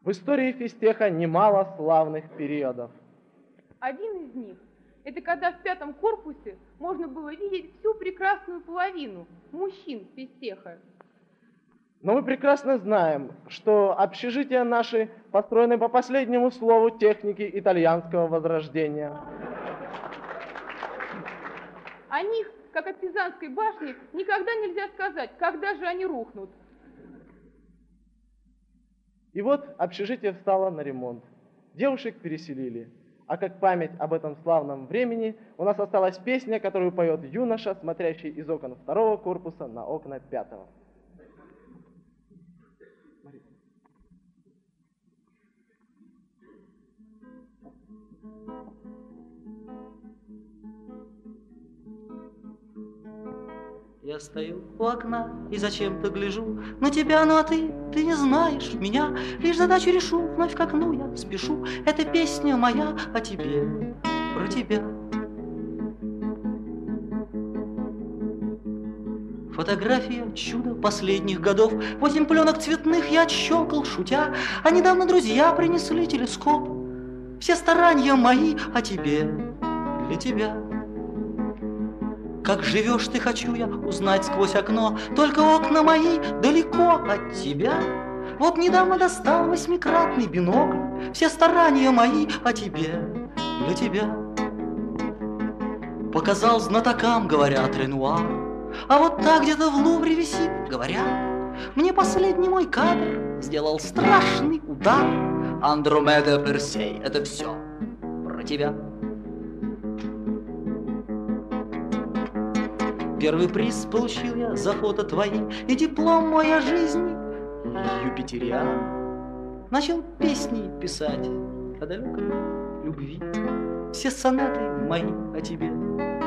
В истории физтеха немало славных периодов. Один из них – это когда в 5-м корпусе можно было видеть всю прекрасную половину мужчин физтеха. Но мы прекрасно знаем, что общежития наши построены по последнему слову техники итальянского возрождения. О них, как о Пизанской башне, никогда нельзя сказать, когда же они рухнут. И вот общежитие встало на ремонт. Девушек переселили. А как память об этом славном времени, у нас осталась песня, которую поет юноша, смотрящий из окон 2-го корпуса на окна 5-го. Я стою у окна и зачем-то гляжу на тебя, ну а ты не знаешь меня. Лишь задачу решу, вновь к окну я спешу. Эта песня моя о тебе, про тебя. Фотография чудо последних годов. 8 пленок цветных я отщелкал, шутя. А недавно друзья принесли телескоп. Все старания мои о тебе, для тебя. Как живешь ты, хочу я узнать сквозь окно. Только окна мои далеко от тебя. Вот недавно достал 8-кратный бинокль. Все старания мои о тебе, для тебя. Показал знатокам, говорят, Ренуар. А вот так где-то в Лувре висит, говорят. Мне последний мой кадр сделал страшный удар. Андромеда, Персей, это все про тебя. Первый приз получил я за фото твои, и диплом мой о жизни юпитериан. Начал песни писать о далекой любви. Все сонаты мои о тебе